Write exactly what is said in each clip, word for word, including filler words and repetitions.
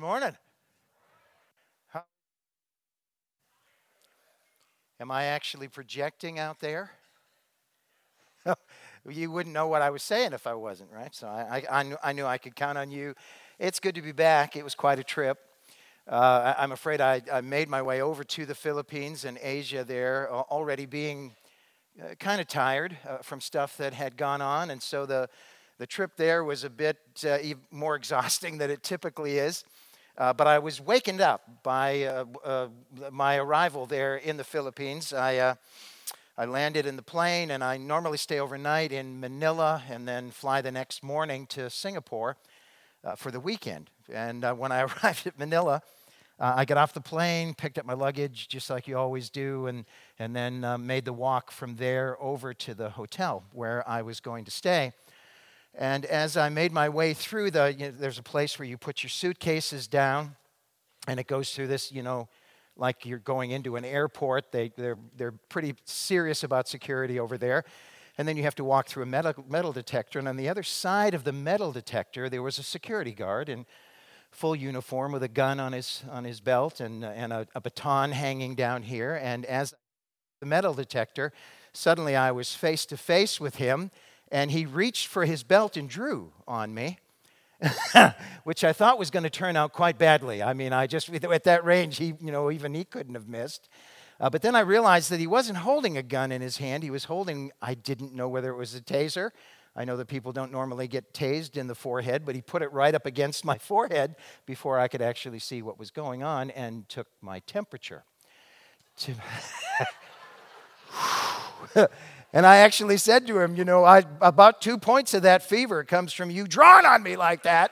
morning. How- Am I actually projecting out there? You wouldn't know what I was saying if I wasn't, right? So I, I, I, knew, I knew I could count on you. It's good to be back. It was quite a trip. Uh, I, I'm afraid I, I made my way over to the Philippines and Asia there, uh, already being uh, kind of tired uh, from stuff that had gone on. And so the, the trip there was a bit uh, ev- more exhausting than it typically is. Uh, but I was wakened up by uh, uh, my arrival there in the Philippines. I, uh, I landed in the plane, and I normally stay overnight in Manila and then fly the next morning to Singapore uh, for the weekend. And uh, when I arrived at Manila, uh, I got off the plane, picked up my luggage, just like you always do, and, and then uh, made the walk from there over to the hotel where I was going to stay. And as I made my way through the, you know, there's a place where you put your suitcases down, and it goes through this, you know, like you're going into an airport. They, they're, they're pretty serious about security over there. And then you have to walk through a metal, metal detector. And on the other side of the metal detector, there was a security guard in full uniform with a gun on his, on his belt and, and a, a baton hanging down here. And as the metal detector, suddenly I was face to face with him, and he reached for his belt and drew on me. Which I thought was going to turn out quite badly. I mean, I just, at that range, he, you know, even he couldn't have missed. Uh, but then I realized that he wasn't holding a gun in his hand. He was holding, I didn't know whether it was a taser. I know that people don't normally get tased in the forehead, but he put it right up against my forehead before I could actually see what was going on and took my temperature. To And I actually said to him, you know, I, about two points of that fever comes from you drawing on me like that.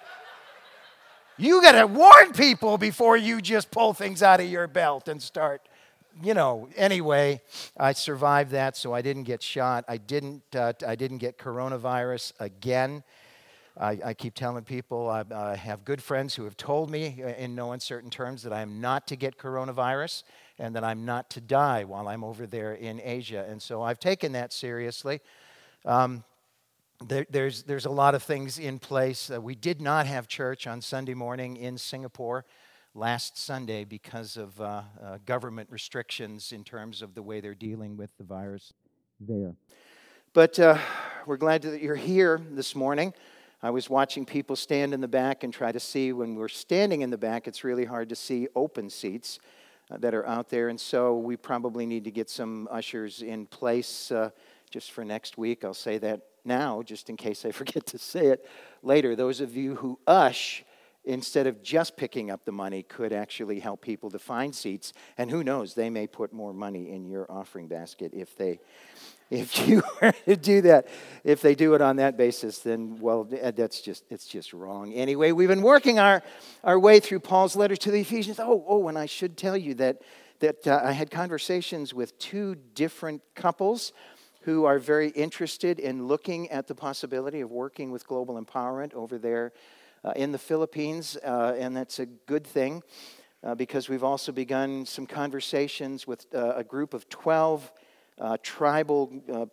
You got to warn people before you just pull things out of your belt and start, you know. Anyway, I survived that, so I didn't get shot. I didn't. Uh, I didn't get coronavirus again. I, I keep telling people I, I have good friends who have told me in no uncertain terms that I am not to get coronavirus and that I'm not to die while I'm over there in Asia. And so I've taken that seriously. Um, there, there's, there's a lot of things in place. Uh, we did not have church on Sunday morning in Singapore last Sunday because of uh, uh, government restrictions in terms of the way they're dealing with the virus there. But uh, we're glad that you're here this morning. I was watching people stand in the back and try to see. When we're standing in the back, it's really hard to see open seats uh, that are out there. And so we probably need to get some ushers in place uh, just for next week. I'll say that now, just in case I forget to say it later. Those of you who ush, instead of just picking up the money, could actually help people to find seats. And who knows, they may put more money in your offering basket if they... If you were to do that, if they do it on that basis, then, well, that's just, it's just wrong. Anyway, we've been working our, our way through Paul's letter to the Ephesians. Oh, oh, and I should tell you that, that uh, I had conversations with two different couples who are very interested in looking at the possibility of working with Global Empowerment over there uh, in the Philippines, uh, and that's a good thing uh, because we've also begun some conversations with uh, a group of twelve Uh, tribal, uh,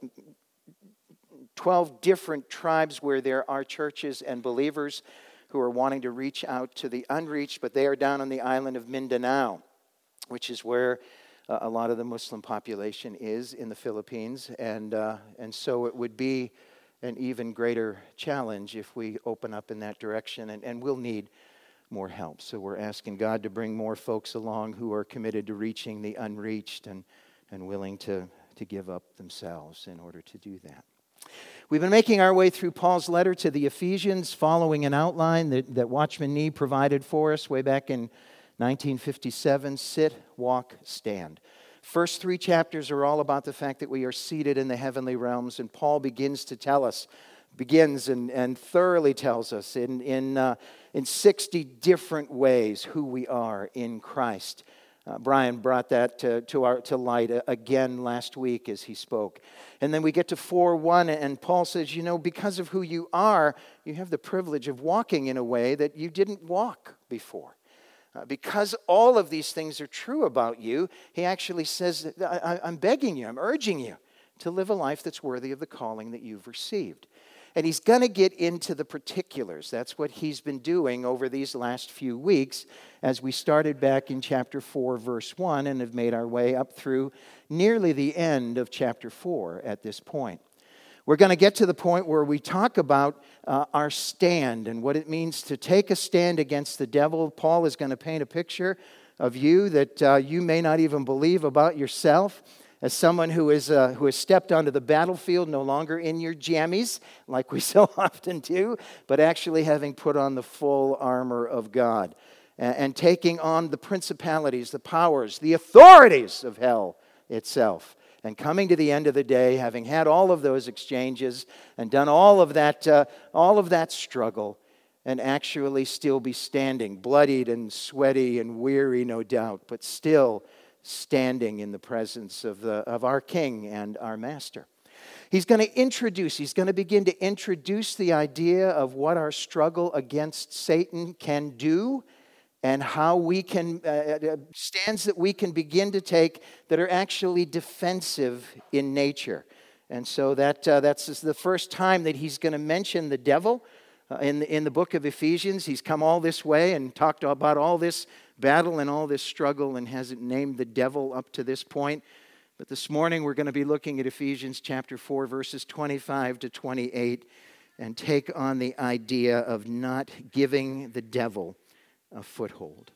twelve different tribes where there are churches and believers who are wanting to reach out to the unreached, but they are down on the island of Mindanao, which is where uh, a lot of the Muslim population is in the Philippines. And, uh, and so it would be an even greater challenge if we open up in that direction, and, and we'll need more help. So we're asking God to bring more folks along who are committed to reaching the unreached and, and willing to to give up themselves in order to do that. We've been making our way through Paul's letter to the Ephesians, following an outline that, that Watchman Nee provided for us way back in nineteen fifty-seven, Sit, Walk, Stand. First three chapters are all about the fact that we are seated in the heavenly realms, and Paul begins to tell us, begins and, and thoroughly tells us in, in, uh, in sixty different ways who we are in Christ. Uh, Brian brought that to, to, our, to light again last week as he spoke. And then we get to four one, and Paul says, you know, because of who you are, you have the privilege of walking in a way that you didn't walk before. Uh, because all of these things are true about you, he actually says, I, I'm begging you, I'm urging you to live a life that's worthy of the calling that you've received. And he's going to get into the particulars. That's what he's been doing over these last few weeks as we started back in chapter four, verse one, and have made our way up through nearly the end of chapter four at this point. We're going to get to the point where we talk about uh, our stand and what it means to take a stand against the devil. Paul is going to paint a picture of you that uh, you may not even believe about yourself, as someone who is uh, who has stepped onto the battlefield, no longer in your jammies, like we so often do, but actually having put on the full armor of God and, and taking on the principalities, the powers, the authorities of hell itself. And coming to the end of the day, having had all of those exchanges and done all of that, uh, all of that struggle, and actually still be standing, bloodied and sweaty and weary, no doubt, but still standing in the presence of the of our King and our Master. He's going to introduce, he's going to begin to introduce the idea of what our struggle against Satan can do, and how we can, uh, stands that we can begin to take that are actually defensive in nature. And so that uh, that's the first time that he's going to mention the devil uh, in, the, in the book of Ephesians. He's come all this way and talked about all this battle and all this struggle and hasn't named the devil up to this point. But this morning we're going to be looking at Ephesians chapter four, verses twenty-five to twenty-eight, and take on the idea of not giving the devil a foothold.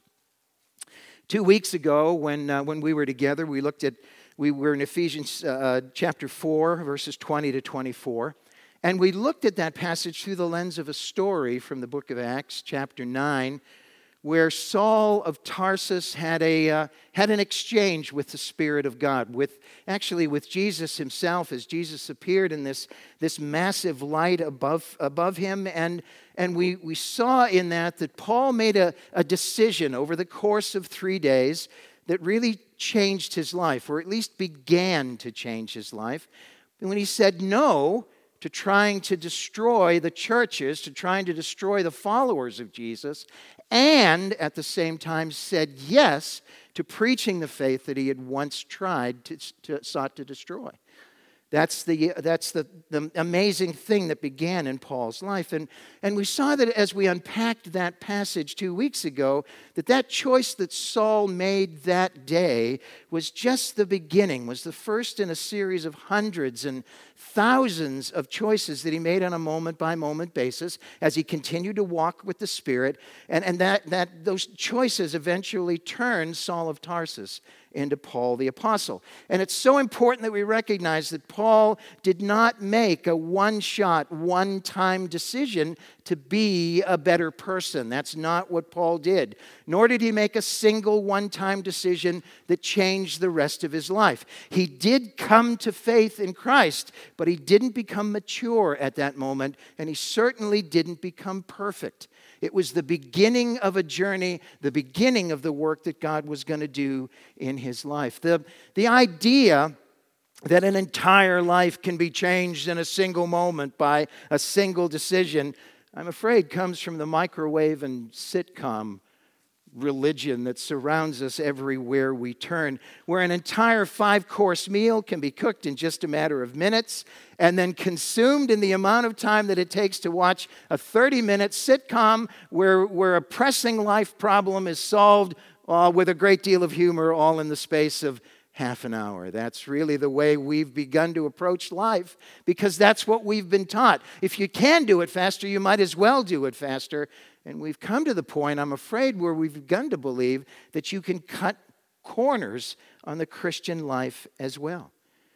Two weeks ago, when uh, when we were together, we looked at we were in Ephesians uh, chapter four, verses twenty to twenty-four, and we looked at that passage through the lens of a story from the book of Acts, chapter nine, where Saul of Tarsus had a uh, had an exchange with the Spirit of God, with actually with Jesus himself, as Jesus appeared in this this massive light above above him, and and we we saw in that that Paul made a, a decision over the course of three days that really changed his life, or at least began to change his life, when he said no to trying to destroy the churches, to trying to destroy the followers of Jesus, and at the same time said yes to preaching the faith that he had once tried to, to sought to destroy. That's the that's the, the amazing thing that began in Paul's life. And, and we saw that as we unpacked that passage two weeks ago, that that choice that Saul made that day was just the beginning, was the first in a series of hundreds and thousands of choices that he made on a moment-by-moment basis as he continued to walk with the Spirit. And, and that, that those choices eventually turned Saul of Tarsus into Paul the Apostle. And it's so important that we recognize that Paul did not make a one-shot, one-time decision to be a better person. That's not what Paul did. Nor did he make a single one-time decision that changed the rest of his life. He did come to faith in Christ, but he didn't become mature at that moment, and he certainly didn't become perfect. It was the beginning of a journey, the beginning of the work that God was going to do in his life. The, the idea that an entire life can be changed in a single moment by a single decision, I'm afraid comes from the microwave and sitcom religion that surrounds us everywhere we turn, where an entire five-course meal can be cooked in just a matter of minutes and then consumed in the amount of time that it takes to watch a thirty-minute sitcom where, where a pressing life problem is solved uh, with a great deal of humor, all in the space of half an hour. That's really the way we've begun to approach life, because that's what we've been taught. If you can do it faster, you might as well do it faster. And we've come to the point, I'm afraid, where we've begun to believe that you can cut corners on the Christian life as well.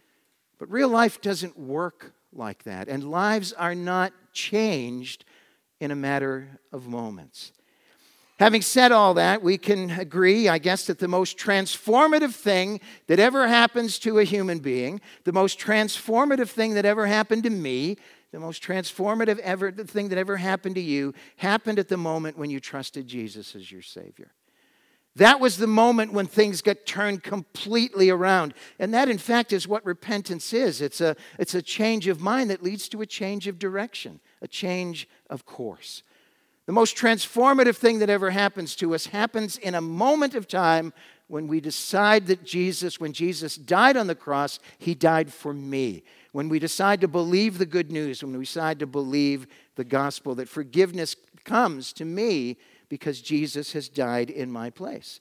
But real life doesn't work like that, and lives are not changed in a matter of moments. Having said all that, we can agree, I guess, that the most transformative thing that ever happens to a human being, the most transformative thing that ever happened to me, the most transformative ever the thing that ever happened to you, happened at the moment when you trusted Jesus as your Savior. That was the moment when things got turned completely around. And that, in fact, is what repentance is. It's a, it's a change of mind that leads to a change of direction, a change of course. The most transformative thing that ever happens to us happens in a moment of time when we decide that Jesus, when Jesus died on the cross, he died for me. When we decide to believe the good news, when we decide to believe the gospel, that forgiveness comes to me because Jesus has died in my place.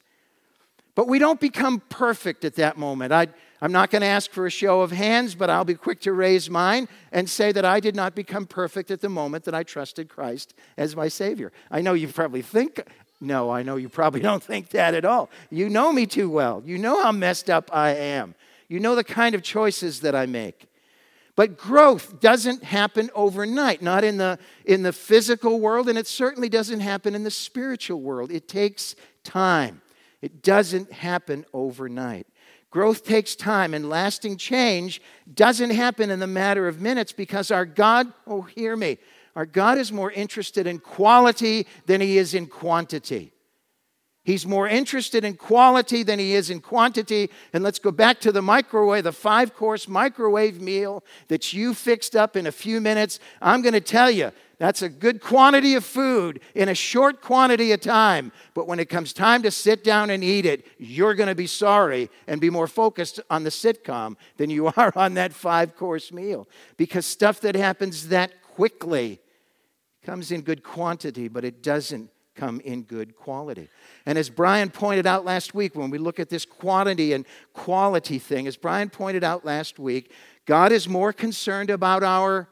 But we don't become perfect at that moment. I, I'm not going to ask for a show of hands, but I'll be quick to raise mine and say that I did not become perfect at the moment that I trusted Christ as my Savior. I know you probably think, no, I know you probably don't think that at all. You know me too well. You know how messed up I am. You know the kind of choices that I make. But growth doesn't happen overnight, not in the, in the physical world, and it certainly doesn't happen in the spiritual world. It takes time. It doesn't happen overnight. Growth takes time, and lasting change doesn't happen in the matter of minutes because our God, oh, hear me, our God is more interested in quality than he is in quantity. He's more interested in quality than he is in quantity. And let's go back to the microwave, the five-course microwave meal that you fixed up in a few minutes. I'm going to tell you, that's a good quantity of food in a short quantity of time. But when it comes time to sit down and eat it, you're going to be sorry and be more focused on the sitcom than you are on that five-course meal. Because stuff that happens that quickly comes in good quantity, but it doesn't come in good quality. And as Brian pointed out last week, when we look at this quantity and quality thing, as Brian pointed out last week, God is more concerned about our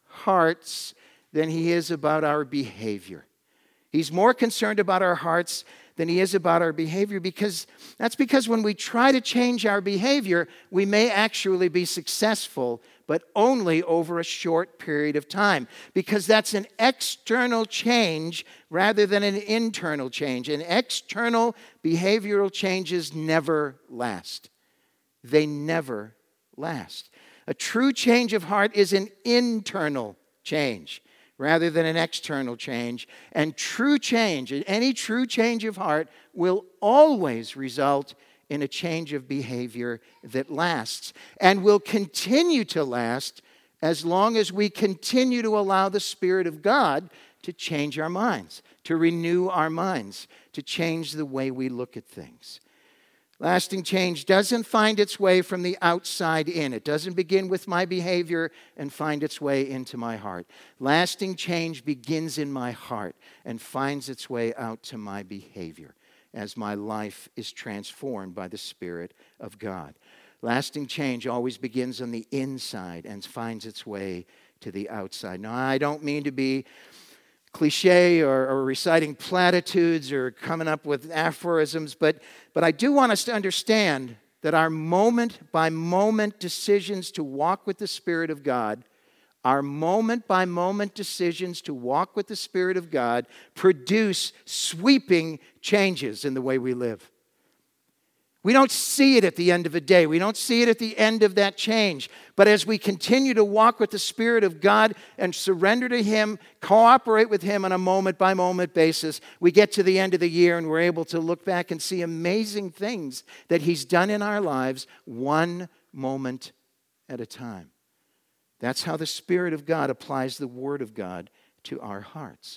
hearts than he is about our behavior. He's more concerned about our hearts than he is about our behavior, because that's because when we try to change our behavior, we may actually be successful, but only over a short period of time, because that's an external change rather than an internal change. And external behavioral changes never last. They never last. A true change of heart is an internal change rather than an external change. And true change, any true change of heart, will always result in a change of behavior that lasts and will continue to last as long as we continue to allow the Spirit of God to change our minds, to renew our minds, to change the way we look at things. Lasting change doesn't find its way from the outside in. It doesn't begin with my behavior and find its way into my heart. Lasting change begins in my heart and finds its way out to my behavior as my life is transformed by the Spirit of God. Lasting change always begins on the inside and finds its way to the outside. Now, I don't mean to be cliche or, or reciting platitudes or coming up with aphorisms, but, but I do want us to understand that our moment-by-moment decisions to walk with the Spirit of God, our moment-by-moment decisions to walk with the Spirit of God produce sweeping changes in the way we live. We don't see it at the end of a day. We don't see it at the end of that change. But as we continue to walk with the Spirit of God and surrender to Him, cooperate with Him on a moment-by-moment basis, we get to the end of the year and we're able to look back and see amazing things that He's done in our lives one moment at a time. That's how the Spirit of God applies the Word of God to our hearts.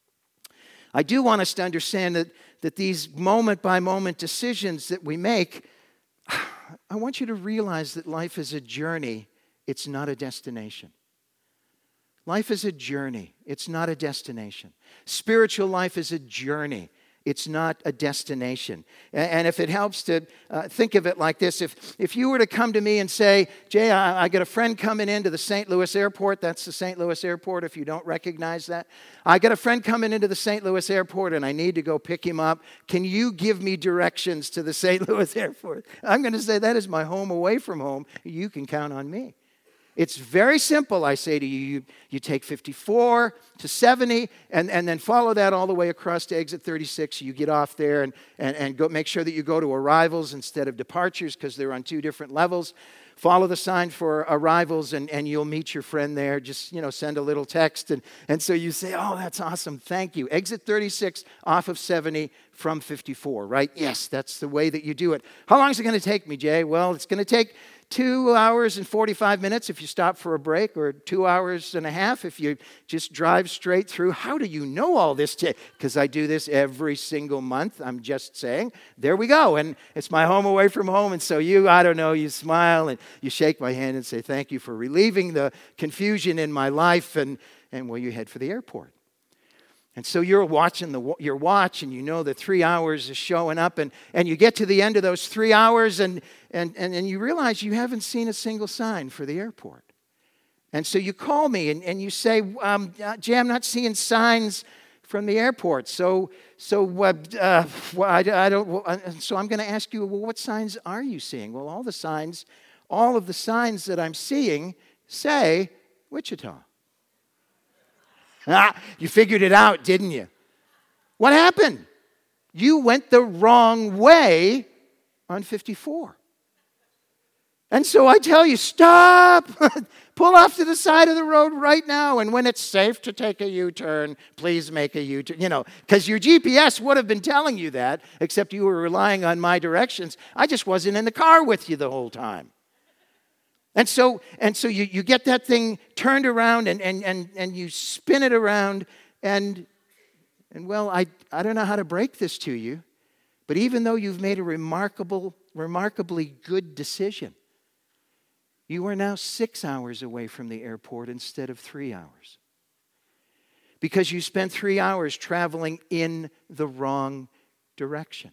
I do want us to understand that, that these moment-by-moment decisions that we make, I want you to realize that life is a journey. It's not a destination. Life is a journey. It's not a destination. Spiritual life is a journey. It's not a destination. And if it helps to uh, think of it like this, if, if you were to come to me and say, Jay, I, I got a friend coming into the Saint Louis airport. That's the Saint Louis airport if you don't recognize that. I got a friend coming into the Saint Louis airport and I need to go pick him up. Can you give me directions to the Saint Louis airport? I'm going to say that is my home away from home. You can count on me. It's very simple, I say to you. You, you take fifty-four to seventy and, and then follow that all the way across to exit thirty-six. You get off there and, and, and go make sure that you go to arrivals instead of departures because they're on two different levels. follow the sign for arrivals and, and you'll meet your friend there. Just, you know, send a little text. And, and so you say, oh, that's awesome. Thank you. Exit thirty-six off of seventy from fifty-four, right? Yes, that's the way that you do it. How long is it going to take me, Jay? Well, it's going to take two hours and forty-five minutes if you stop for a break, or two hours and a half if you just drive straight through. How do you know all this? Because I do this every single month. I'm just saying. There we go. And it's my home away from home. And so you, I don't know, you smile and you shake my hand and say, thank you for relieving the confusion in my life. And, and well, you head for the airport. And so you're watching the, your watch, and you know that three hours is showing up, and, and you get to the end of those three hours, and, and, and, and you realize you haven't seen a single sign for the airport. And so you call me, and, and you say, um, Jay, I'm not seeing signs from the airport. So, so, uh, uh, well, I, I don't, well, so I'm going to ask you, well, what signs are you seeing? Well, all the signs, all of the signs that I'm seeing say Wichita. Ah, you figured it out, didn't you? What happened? You went the wrong way on fifty-four. And so I tell you, stop. Pull off to the side of the road right now. And when it's safe to take a U-turn, please make a U-turn. You know, because your G P S would have been telling you that, except you were relying on my directions. I just wasn't in the car with you the whole time. And so, and so you, you get that thing turned around and, and, and, and you spin it around. And, and well, I, I don't know how to break this to you, but even though you've made a remarkable, remarkably good decision, you are now six hours away from the airport instead of three hours. Because you spent three hours traveling in the wrong direction.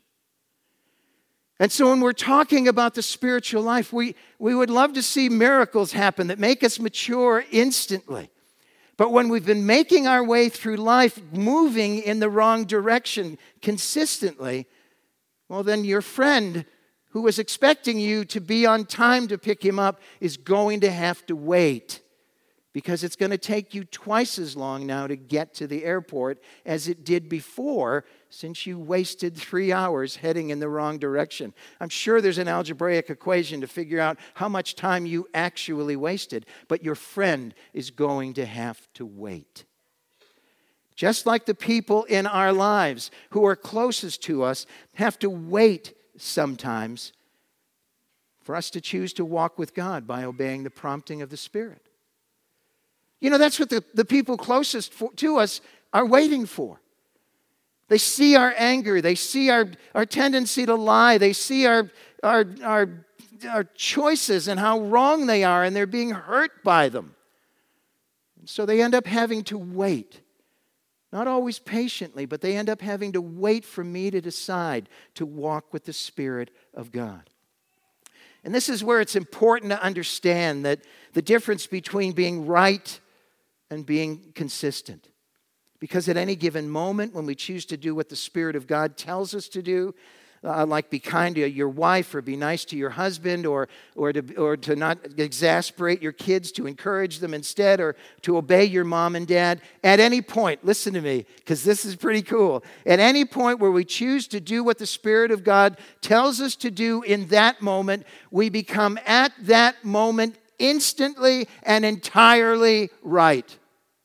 And so when we're talking about the spiritual life, we, we would love to see miracles happen that make us mature instantly. But when we've been making our way through life, moving in the wrong direction consistently, well, then your friend who was expecting you to be on time to pick him up is going to have to wait, because it's going to take you twice as long now to get to the airport as it did before, since you wasted three hours heading in the wrong direction. I'm sure there's an algebraic equation to figure out how much time you actually wasted, but your friend is going to have to wait. Just like the people in our lives who are closest to us have to wait sometimes for us to choose to walk with God by obeying the prompting of the Spirit. You know, that's what the, the people closest for, to us are waiting for. They see our anger. They see our, our tendency to lie. They see our, our, our, our choices and how wrong they are, and they're being hurt by them. And so they end up having to wait. Not always patiently, but they end up having to wait for me to decide to walk with the Spirit of God. And this is where it's important to understand that the difference between being right and being consistent. Because at any given moment, when we choose to do what the Spirit of God tells us to do, uh, like be kind to your wife or be nice to your husband, or, or, to, or to not exasperate your kids, to encourage them instead, or to obey your mom and dad, at any point, listen to me, because this is pretty cool. At any point where we choose to do what the Spirit of God tells us to do in that moment, we become at that moment instantly and entirely right.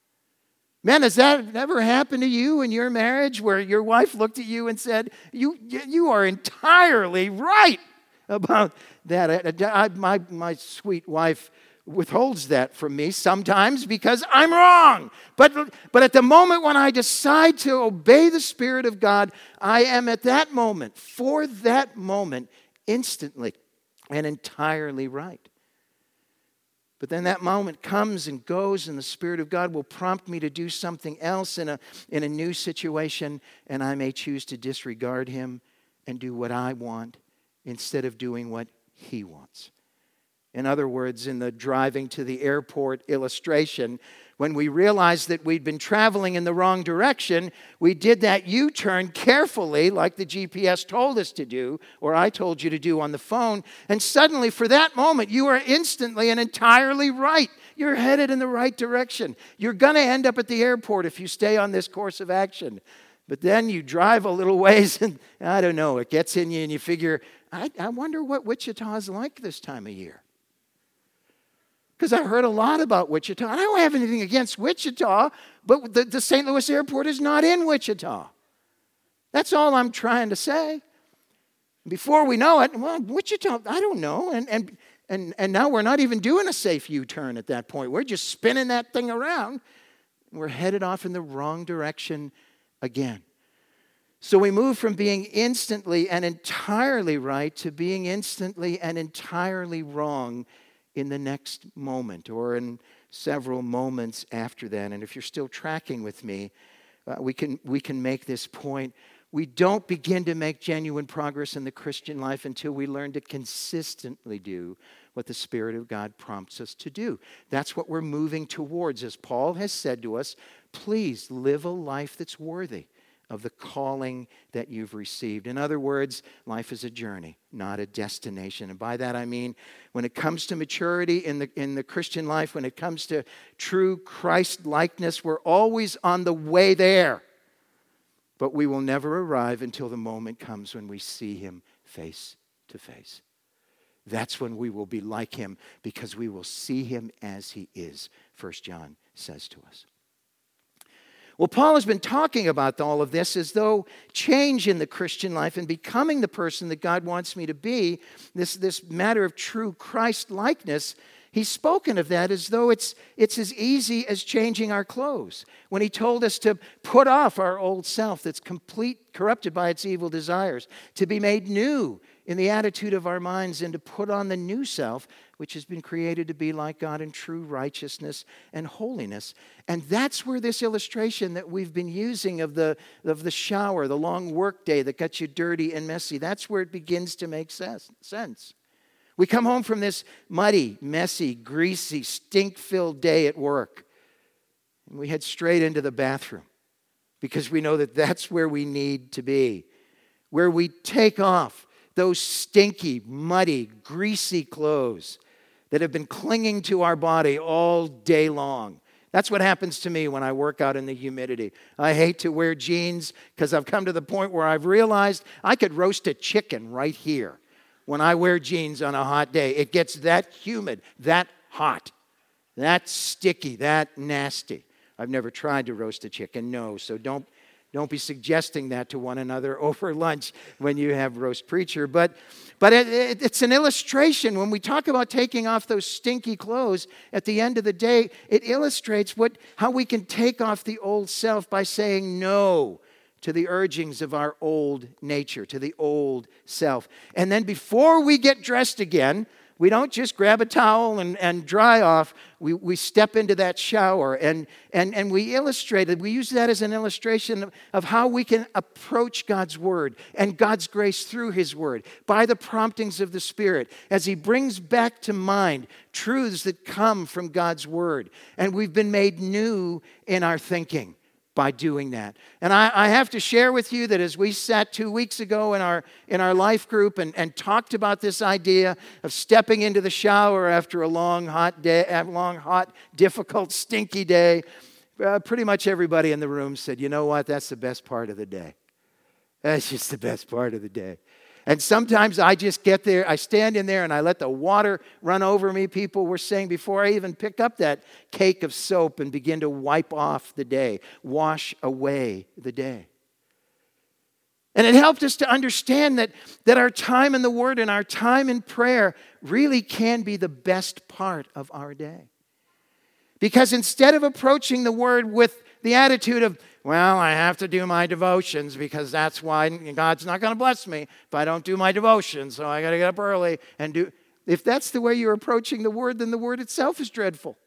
Man, has that ever happened to you in your marriage where your wife looked at you and said, you, you are entirely right about that? I, I, my, my sweet wife withholds that from me sometimes because I'm wrong. But, but at the moment when I decide to obey the Spirit of God, I am at that moment, for that moment, instantly and entirely right. But then that moment comes and goes, and the Spirit of God will prompt me to do something else in a, in a new situation, and I may choose to disregard Him and do what I want instead of doing what He wants. In other words, in the driving to the airport illustration, when we realized that we'd been traveling in the wrong direction, we did that U-turn carefully, like the G P S told us to do, or I told you to do on the phone, and suddenly, for that moment, you are instantly and entirely right. You're headed in the right direction. You're going to end up at the airport if you stay on this course of action. But then you drive a little ways, and I don't know, it gets in you, and you figure, I, I wonder what Wichita is like this time of year. Because I heard a lot about Wichita. I don't have anything against Wichita, but the, the Saint Louis airport is not in Wichita. That's all I'm trying to say. Before we know it, well, Wichita, I don't know. And, and, and, and now we're not even doing a safe U-turn at that point. We're just spinning that thing around. We're headed off in the wrong direction again. So we move from being instantly and entirely right to being instantly and entirely wrong in the next moment or in several moments after that. And if you're still tracking with me, uh, we can we can make this point. We don't begin to make genuine progress in the Christian life until we learn to consistently do what the Spirit of God prompts us to do. That's what we're moving towards. As Paul has said to us, please live a life that's worthy of the calling that you've received. In other words, life is a journey, not a destination. And by that I mean, when it comes to maturity in the, in the Christian life, when it comes to true Christ-likeness, we're always on the way there. But we will never arrive until the moment comes when we see him face to face. That's when we will be like him, because we will see him as he is, First John says to us. Well, Paul has been talking about all of this as though change in the Christian life and becoming the person that God wants me to be, this, this matter of true Christ-likeness, he's spoken of that as though it's, it's as easy as changing our clothes. When he told us to put off our old self that's complete, corrupted by its evil desires, to be made new in the attitude of our minds, and to put on the new self, which has been created to be like God in true righteousness and holiness. And that's where this illustration that we've been using of the, of the shower, the long work day that got you dirty and messy, that's where it begins to make sense. We come home from this muddy, messy, greasy, stink-filled day at work, and we head straight into the bathroom because we know that that's where we need to be, where we take off those stinky, muddy, greasy clothes that have been clinging to our body all day long. That's what happens to me when I work out in the humidity. I hate to wear jeans because I've come to the point where I've realized I could roast a chicken right here when I wear jeans on a hot day. It gets that humid, that hot, that sticky, that nasty. I've never tried to roast a chicken, no, so don't Don't be suggesting that to one another over lunch when you have roast preacher. But, but it, it, it's an illustration. When we talk about taking off those stinky clothes, at the end of the day, it illustrates what, how we can take off the old self by saying no to the urgings of our old nature, to the old self. And then before we get dressed again, we don't just grab a towel and, and dry off. We, we step into that shower and, and, and we illustrate it. We use that as an illustration of, of how we can approach God's Word and God's grace through His Word by the promptings of the Spirit as He brings back to mind truths that come from God's Word. And we've been made new in our thinking by doing that. And I, I have to share with you that as we sat two weeks ago in our in our life group and, and talked about this idea of stepping into the shower after a long, hot day, a long, hot, difficult, stinky day, uh, pretty much everybody in the room said, you know what, that's the best part of the day. That's just the best part of the day. And sometimes I just get there, I stand in there and I let the water run over me. People were saying before I even pick up that cake of soap and begin to wipe off the day, wash away the day. And it helped us to understand that, that our time in the Word and our time in prayer really can be the best part of our day. Because instead of approaching the Word with the attitude of, well, I have to do my devotions because that's why God's not going to bless me if I don't do my devotions, so I got to get up early and do. If that's the way you're approaching the Word, then the Word itself is dreadful.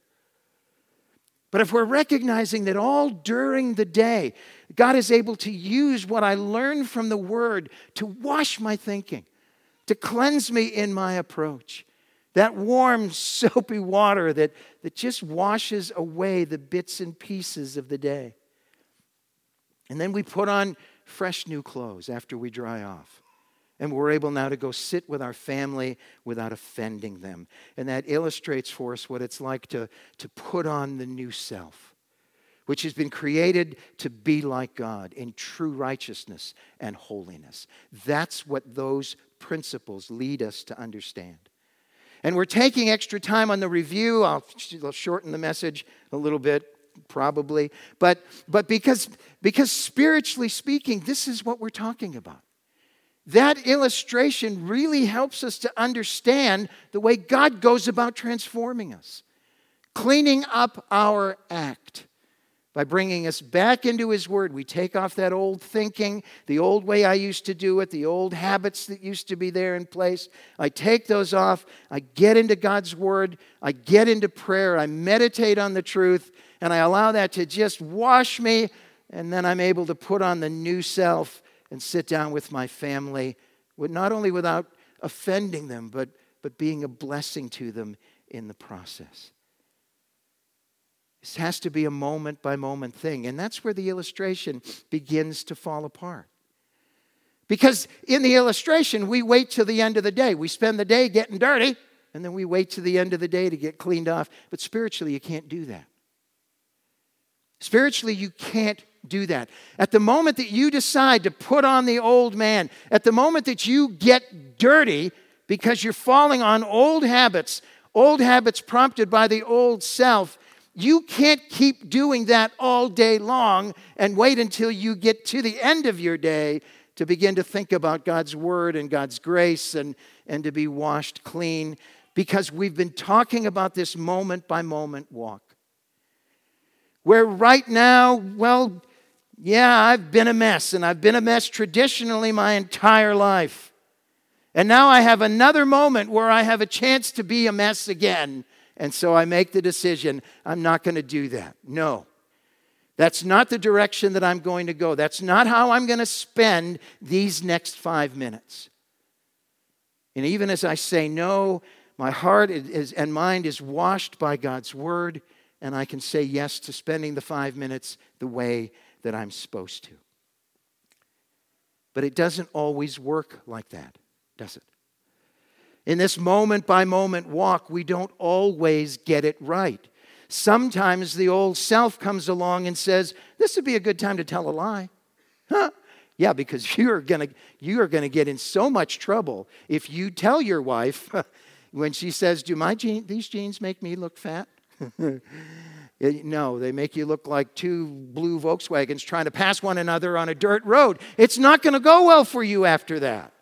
But if we're recognizing that all during the day, God is able to use what I learned from the Word to wash my thinking, to cleanse me in my approach, that warm, soapy water that, that just washes away the bits and pieces of the day. And then we put on fresh new clothes after we dry off. And we're able now to go sit with our family without offending them. And that illustrates for us what it's like to, to put on the new self, which has been created to be like God in true righteousness and holiness. That's what those principles lead us to understand. And we're taking extra time on the review. I'll, I'll shorten the message a little bit, probably. But, but because, because spiritually speaking, this is what we're talking about. That illustration really helps us to understand the way God goes about transforming us, cleaning up our act. By bringing us back into His Word, we take off that old thinking, the old way I used to do it, the old habits that used to be there in place. I take those off. I get into God's Word. I get into prayer. I meditate on the truth, and I allow that to just wash me, and then I'm able to put on the new self and sit down with my family, with not only without offending them, but, but being a blessing to them in the process. This has to be a moment-by-moment thing. And that's where the illustration begins to fall apart. Because in the illustration, we wait till the end of the day. We spend the day getting dirty, and then we wait till the end of the day to get cleaned off. But spiritually, you can't do that. Spiritually, you can't do that. At the moment that you decide to put on the old man, at the moment that you get dirty because you're falling on old habits, old habits prompted by the old self, you can't keep doing that all day long and wait until you get to the end of your day to begin to think about God's Word and God's grace and, and to be washed clean, because we've been talking about this moment-by-moment walk. Where right now, well, yeah, I've been a mess, and I've been a mess traditionally my entire life. And now I have another moment where I have a chance to be a mess again. And so I make the decision, I'm not going to do that. No, that's not the direction that I'm going to go. That's not how I'm going to spend these next five minutes. And even as I say no, my heart is, and mind is washed by God's Word, and I can say yes to spending the five minutes the way that I'm supposed to. But it doesn't always work like that, does it? In this moment-by-moment walk, we don't always get it right. Sometimes the old self comes along and says, this would be a good time to tell a lie. Huh? Yeah, because you're going to you are going to get in so much trouble if you tell your wife when she says, do my jeans, these jeans make me look fat? No, they make you look like two blue Volkswagens trying to pass one another on a dirt road. It's not going to go well for you after that.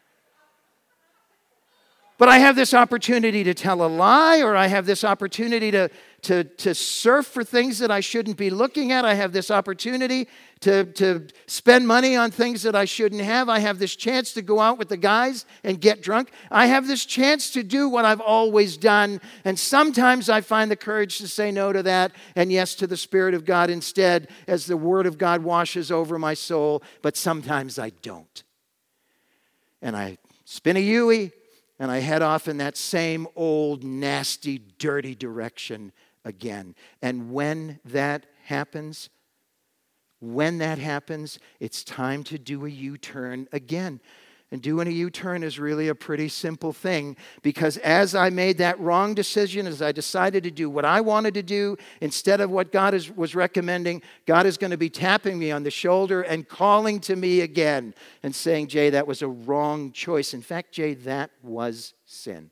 But I have this opportunity to tell a lie, or I have this opportunity to, to, to surf for things that I shouldn't be looking at. I have this opportunity to, to spend money on things that I shouldn't have. I have this chance to go out with the guys and get drunk. I have this chance to do what I've always done. And sometimes I find the courage to say no to that and yes to the Spirit of God instead, as the Word of God washes over my soul. But sometimes I don't. And I spin a U-ey, and I head off in that same old, nasty, dirty direction again. And when that happens, when that happens, it's time to do a U-turn again. And doing a U-turn is really a pretty simple thing, because as I made that wrong decision, as I decided to do what I wanted to do instead of what God is, was recommending, God is going to be tapping me on the shoulder and calling to me again and saying, Jay, that was a wrong choice. In fact, Jay, that was sin.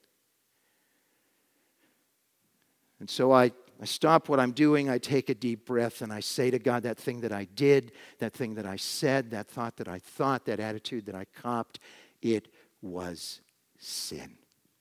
And so I I stop what I'm doing, I take a deep breath, and I say to God, that thing that I did, that thing that I said, that thought that I thought, that attitude that I copped, it was sin.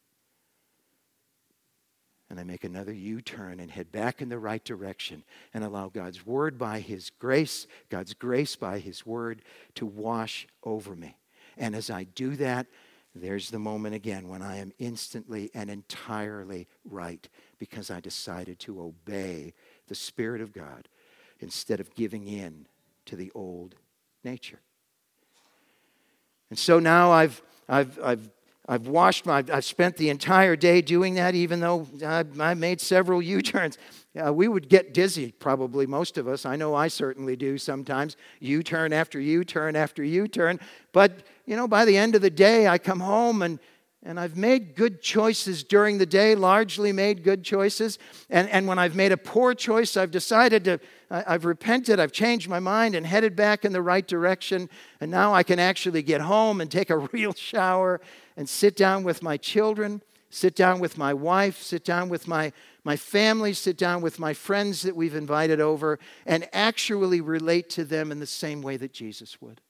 And I make another U-turn and head back in the right direction and allow God's Word by His grace, God's grace by His Word to wash over me. And as I do that, there's the moment again when I am instantly and entirely right, because I decided to obey the Spirit of God instead of giving in to the old nature. And so now I've I've I've I've washed my I've spent the entire day doing that, even though I, I made several U-turns. Uh, we would get dizzy, probably most of us. I know I certainly do sometimes. U-turn after U-turn after U-turn. But you know, by the end of the day, I come home and And I've made good choices during the day, largely made good choices. And, and when I've made a poor choice, I've decided to, I've repented, I've changed my mind and headed back in the right direction. And now I can actually get home and take a real shower and sit down with my children sit down with my wife, sit down with my, my family, sit down with my friends that we've invited over, and actually relate to them in the same way that Jesus would.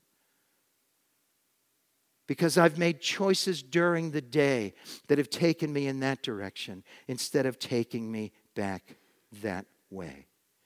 Because I've made choices during the day that have taken me in that direction instead of taking me back that way.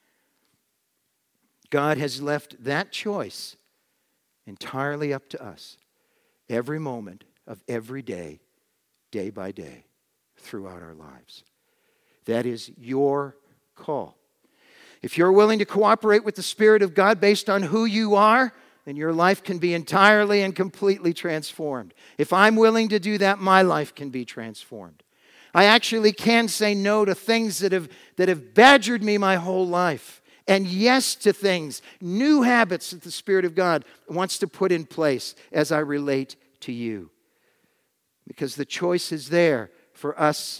God has left that choice entirely up to us every moment of every day, day by day, throughout our lives. That is your call. If you're willing to cooperate with the Spirit of God based on who you are, then your life can be entirely and completely transformed. If I'm willing to do that, my life can be transformed. I actually can say no to things that have, that have badgered me my whole life. And yes to things, new habits that the Spirit of God wants to put in place as I relate to you. Because the choice is there for us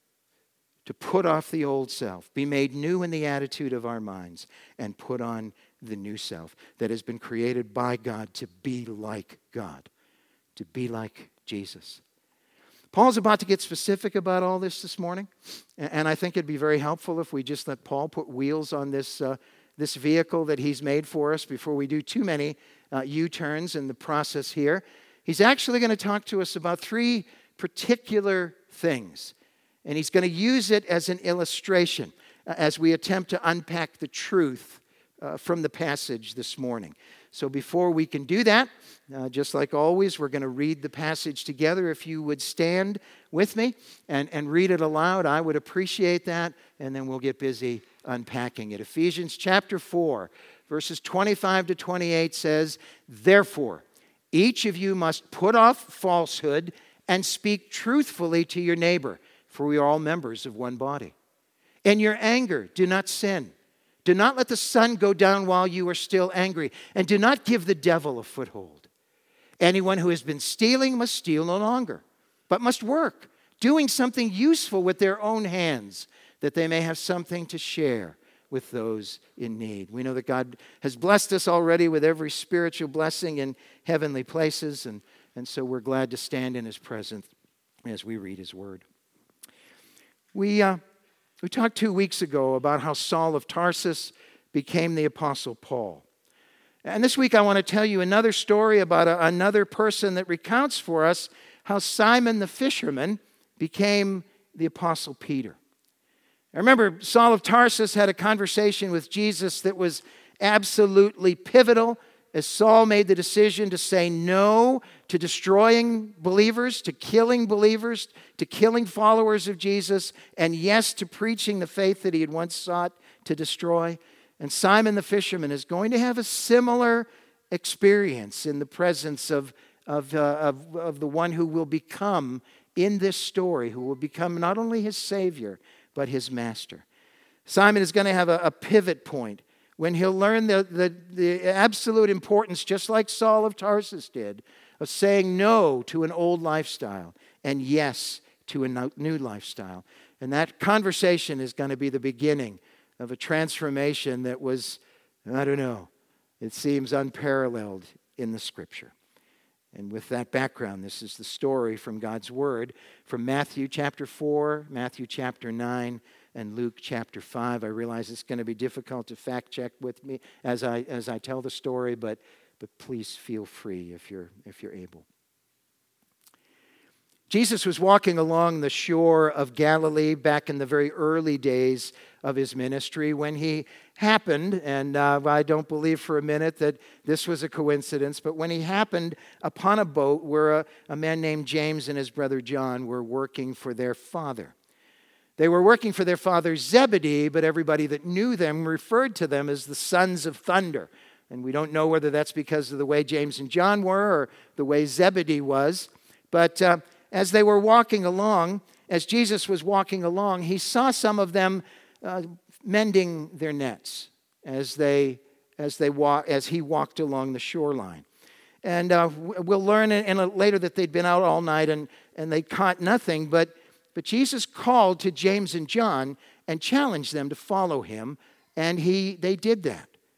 to put off the old self, be made new in the attitude of our minds, and put on the new self that has been created by God to be like God, to be like Jesus. Paul's about to get specific about all this this morning, and I think it'd be very helpful if we just let Paul put wheels on this, uh, this vehicle that he's made for us before we do too many uh, U-turns in the process here. He's actually going to talk to us about three particular things, and he's going to use it as an illustration uh, as we attempt to unpack the truth uh, from the passage this morning. So before we can do that, uh, just like always, we're going to read the passage together. If you would stand with me and, and read it aloud, I would appreciate that, and then we'll get busy unpacking it. Ephesians chapter four, verses twenty-five to twenty-eight says, "Therefore, each of you must put off falsehood and speak truthfully to your neighbor, for we are all members of one body. In your anger, do not sin. Do not let the sun go down while you are still angry, and do not give the devil a foothold. Anyone who has been stealing must steal no longer, but must work, doing something useful with their own hands, that they may have something to share with those in need." We know that God has blessed us already with every spiritual blessing in heavenly places, and, and so we're glad to stand in His presence as we read His Word. We... Uh, We talked two weeks ago about how Saul of Tarsus became the Apostle Paul. And this week I want to tell you another story about a, another person that recounts for us how Simon the fisherman became the Apostle Peter. I remember Saul of Tarsus had a conversation with Jesus that was absolutely pivotal as Saul made the decision to say no to destroying believers, to killing believers, to killing followers of Jesus, and yes to preaching the faith that he had once sought to destroy. And Simon the fisherman is going to have a similar experience in the presence of, of, uh, of, of the one who will become, in this story, who will become not only his Savior, but his Master. Simon is going to have a, a pivot point when he'll learn the, the, the absolute importance, just like Saul of Tarsus did, of saying no to an old lifestyle and yes to a new lifestyle. And that conversation is going to be the beginning of a transformation that was, I don't know, it seems unparalleled in the Scripture. And with that background, this is the story from God's Word from Matthew chapter four, Matthew chapter nine, and Luke chapter five. I realize it's going to be difficult to fact check with me as I as I tell the story, but but please feel free if you're if you're able. Jesus was walking along the shore of Galilee back in the very early days of his ministry when he happened, and uh, I don't believe for a minute that this was a coincidence, but when he happened upon a boat where a, a man named James and his brother John were working for their father. They were working for their father Zebedee, but everybody that knew them referred to them as the sons of thunder. And we don't know whether that's because of the way James and John were or the way Zebedee was. But uh, as they were walking along, as Jesus was walking along, he saw some of them uh, mending their nets as they as they walk as he walked along the shoreline. And uh, we'll learn in, in a, later that they'd been out all night and, and they caught nothing, but But Jesus called to James and John and challenged them to follow him, and he they did that.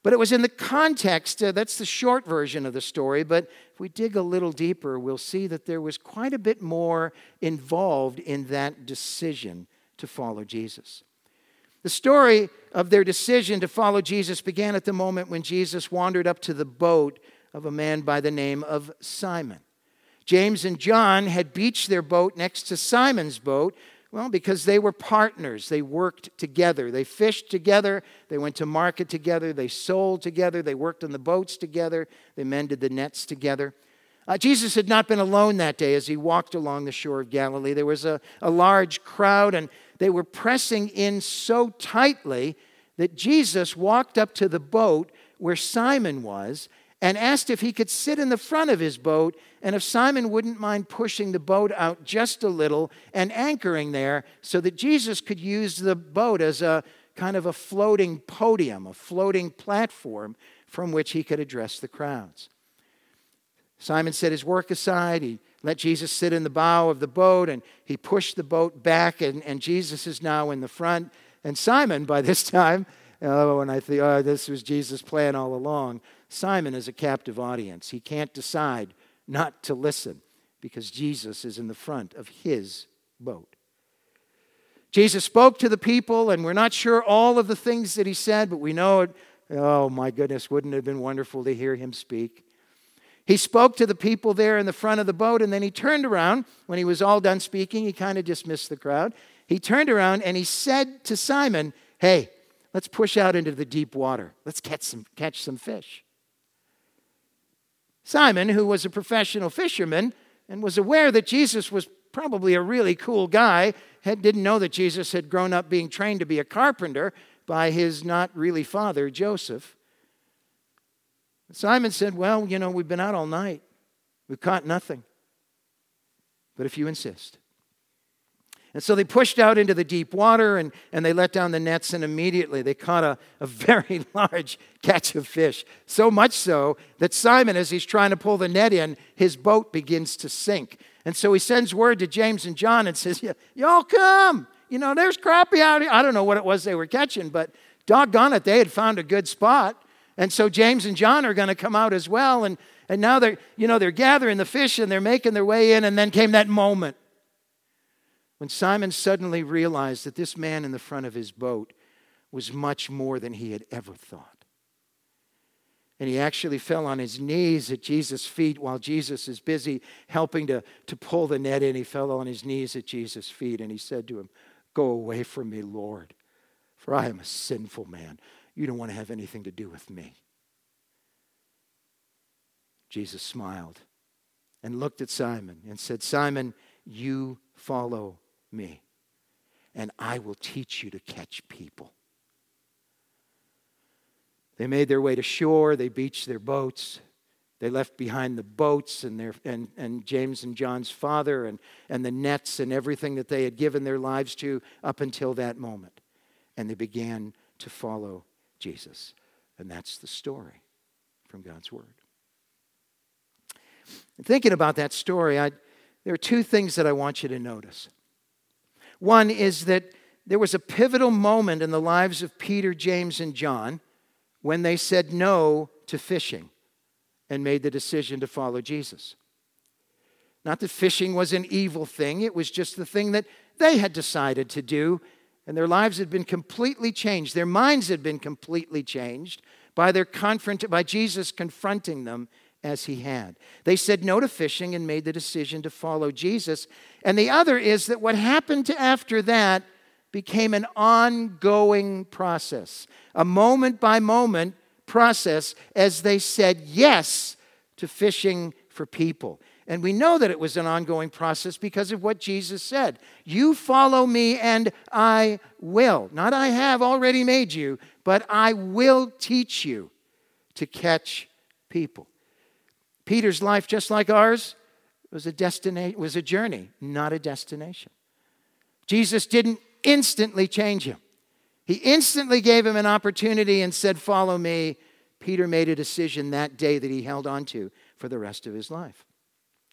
But it was in the context, uh, that's the short version of the story, but if we dig a little deeper, we'll see that there was quite a bit more involved in that decision to follow Jesus. The story of their decision to follow Jesus began at the moment when Jesus wandered up to the boat of a man by the name of Simon. James and John had beached their boat next to Simon's boat, well, because they were partners. They worked together. They fished together. They went to market together. They sold together. They worked on the boats together. They mended the nets together. Uh, Jesus had not been alone that day as he walked along the shore of Galilee. There was a, a large crowd, and they were pressing in so tightly that Jesus walked up to the boat where Simon was and asked if he could sit in the front of his boat and if Simon wouldn't mind pushing the boat out just a little and anchoring there so that Jesus could use the boat as a kind of a floating podium, a floating platform from which he could address the crowds. Simon set his work aside. He let Jesus sit in the bow of the boat, and he pushed the boat back, and, and Jesus is now in the front. And Simon, by this time, oh, and I think, oh, this was Jesus' plan all along. Simon is a captive audience. He can't decide not to listen because Jesus is in the front of his boat. Jesus spoke to the people, and we're not sure all of the things that he said, but we know it. Oh, my goodness, wouldn't it have been wonderful to hear him speak? He spoke to the people there in the front of the boat, and then he turned around. When he was all done speaking, he kind of dismissed the crowd. He turned around and he said to Simon, hey, let's push out into the deep water. Let's catch some, catch some fish. Simon, who was a professional fisherman and was aware that Jesus was probably a really cool guy, had, didn't know that Jesus had grown up being trained to be a carpenter by his not really father, Joseph. Simon said, well, you know, we've been out all night. We've caught nothing. But if you insist. And so they pushed out into the deep water and, and they let down the nets, and immediately they caught a, a very large catch of fish. So much so that Simon, as he's trying to pull the net in, his boat begins to sink. And so he sends word to James and John and says, y'all come. You know, there's crappie out here. I don't know what it was they were catching, but doggone it, they had found a good spot. And so James and John are going to come out as well. And, and now they're, you know, they're gathering the fish and they're making their way in. And then came that moment when Simon suddenly realized that this man in the front of his boat was much more than he had ever thought. And he actually fell on his knees at Jesus' feet while Jesus is busy helping to, to pull the net in. He fell on his knees at Jesus' feet and he said to him, go away from me, Lord, for I am a sinful man. You don't want to have anything to do with me. Jesus smiled and looked at Simon and said, Simon, you follow me, and I will teach you to catch people. They made their way to shore. They beached their boats. They left behind the boats and their and, and James and John's father and, and the nets and everything that they had given their lives to up until that moment. And they began to follow Jesus. And that's the story from God's Word. And thinking about that story, I, there are two things that I want you to notice. One is that there was a pivotal moment in the lives of Peter, James, and John when they said no to fishing and made the decision to follow Jesus. Not that fishing was an evil thing. It was just the thing that they had decided to do. And their lives had been completely changed. Their minds had been completely changed by their confront by Jesus confronting them as he had. They said no to fishing and made the decision to follow Jesus. And the other is that what happened after that became an ongoing process, a moment by moment process as they said yes to fishing for people. And we know that it was an ongoing process because of what Jesus said. You follow me and I will. Not I have already made you, but I will teach you to catch people. Peter's life, just like ours, was a destination, was a journey, not a destination. Jesus didn't instantly change him. He instantly gave him an opportunity and said, follow me. Peter made a decision that day that he held on to for the rest of his life.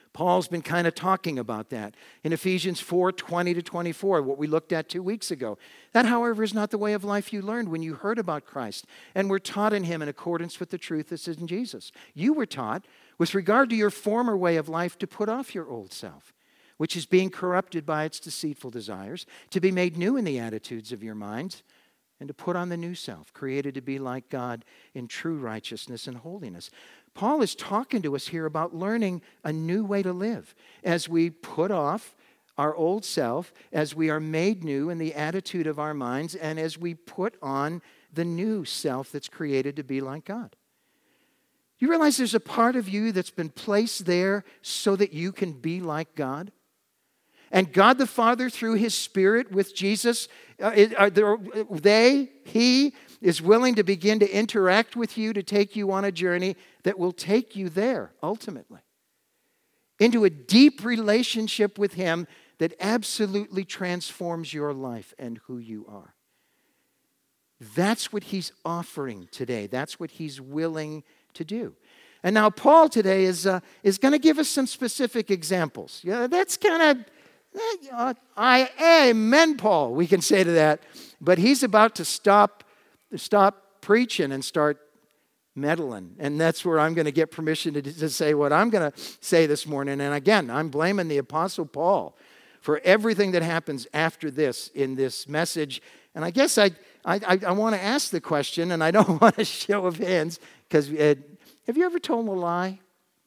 Paul's been kind of talking about that in Ephesians four, twenty to twenty-four, what we looked at two weeks ago. That, however, is not the way of life you learned when you heard about Christ and were taught in him in accordance with the truth that's in Jesus. You were taught, with regard to your former way of life, to put off your old self, which is being corrupted by its deceitful desires, to be made new in the attitudes of your minds, and to put on the new self, created to be like God in true righteousness and holiness. Paul is talking to us here about learning a new way to live as we put off our old self, as we are made new in the attitude of our minds, and as we put on the new self that's created to be like God. You realize there's a part of you that's been placed there so that you can be like God? And God the Father, through his Spirit with Jesus, uh, are there, they, he, is willing to begin to interact with you, to take you on a journey that will take you there, ultimately, into a deep relationship with him that absolutely transforms your life and who you are. That's what he's offering today. That's what he's willing to do. And now Paul today is, uh, is going to give us some specific examples. Yeah, that's kind of... Uh, I amen, Paul, we can say to that. But he's about to stop, stop preaching and start meddling. And that's where I'm going to get permission to, to say what I'm going to say this morning. And again, I'm blaming the Apostle Paul for everything that happens after this in this message. And I guess I, I, I, I want to ask the question, and I don't want a show of hands, because uh, have you ever told a lie? Have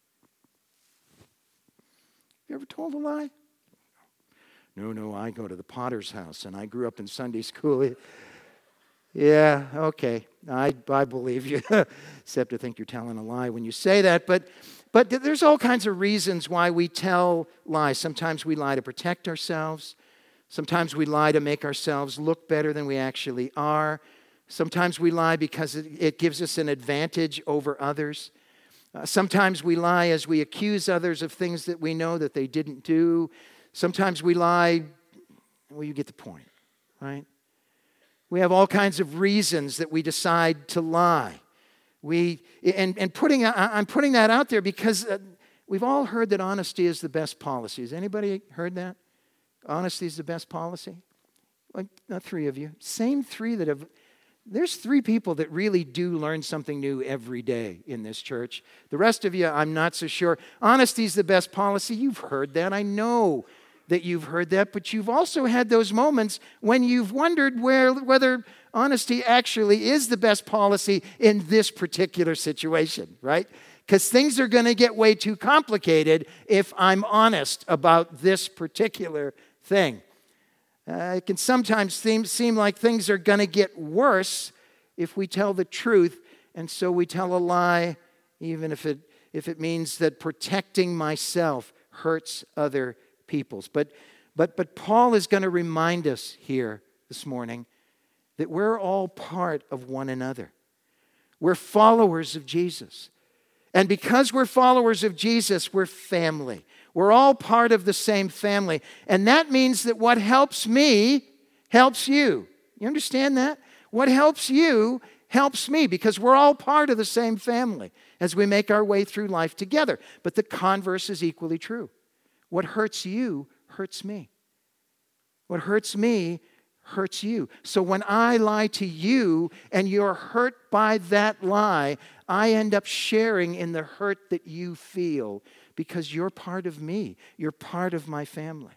you ever told a lie? No, no, I go to the Potter's house, and I grew up in Sunday school. Yeah, okay, I, I believe you, except I think you're telling a lie when you say that. But, but there's all kinds of reasons why we tell lies. Sometimes we lie to protect ourselves. Sometimes we lie to make ourselves look better than we actually are. Sometimes we lie because it, it gives us an advantage over others. Uh, sometimes we lie as we accuse others of things that we know that they didn't do. Sometimes we lie, well, you get the point, right? We have all kinds of reasons that we decide to lie. We and, and putting I'm putting that out there because uh, we've all heard that honesty is the best policy. Has anybody heard that? Honesty is the best policy? Like, not three of you. Same three that have... There's three people that really do learn something new every day in this church. The rest of you, I'm not so sure. Honesty is the best policy. You've heard that. I know that you've heard that, but you've also had those moments when you've wondered where, whether honesty actually is the best policy in this particular situation, right? Because things are going to get way too complicated if I'm honest about this particular thing. Uh, it can sometimes seem, seem like things are going to get worse if we tell the truth, and so we tell a lie, even if it, if it means that protecting myself hurts other peoples. But, but, but Paul is going to remind us here this morning that we're all part of one another. We're followers of Jesus. And because we're followers of Jesus, we're family. We're all part of the same family. And that means that what helps me helps you. You understand that? What helps you helps me, because we're all part of the same family as we make our way through life together. But the converse is equally true. What hurts you hurts me. What hurts me hurts you. So when I lie to you and you're hurt by that lie, I end up sharing in the hurt that you feel because you're part of me. You're part of my family.